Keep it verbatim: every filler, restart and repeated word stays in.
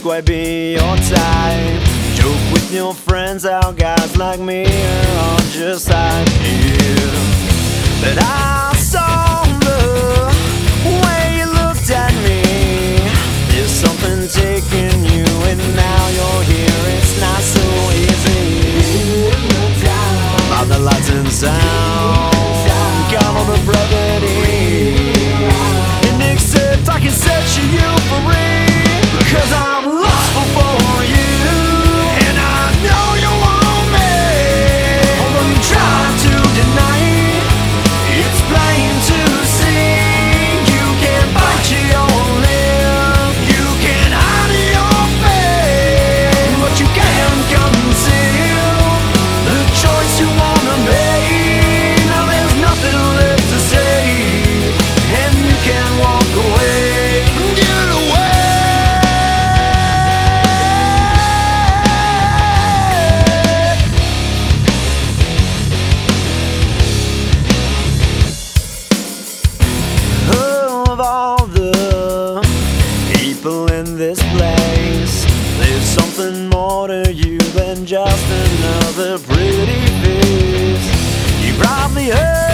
quite be your type. Joke with your friends how guys like me are all just like you. But I saw the way you looked at me. There's something taking you, and now you're here. It's not so easy. About the lights and sound, got all the brevity, and except I can set you free, 'cause I'm lustful for you, and I know you want me. Although you try to deny it, it's plain to see. You can't bite your lip, you can't hide your face, but you can conceal the choice you wanna make. Now there's nothing left to say, and you can walk away. Get away. Of all the people in this place, there's something more to you than just another pretty face. You probably heard